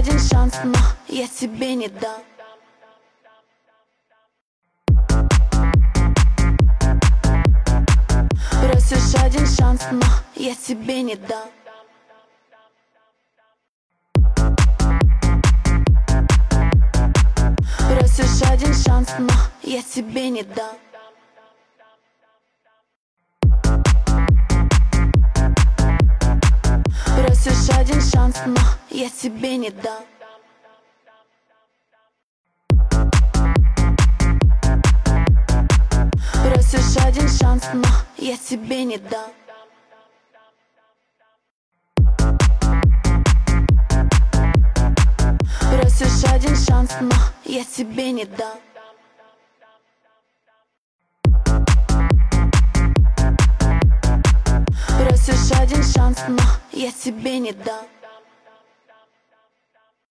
один шанс, но я тебе не дам. Просишь один шанс, но я тебе не дам. Просишь один шанс, но я тебе не дам. Просишь один шанс, но я тебе не дам. Просишь один шанс, но я тебе не дам. Просишь один шанс, но я тебе не дам. Просишь один шанс, но я тебе не дам.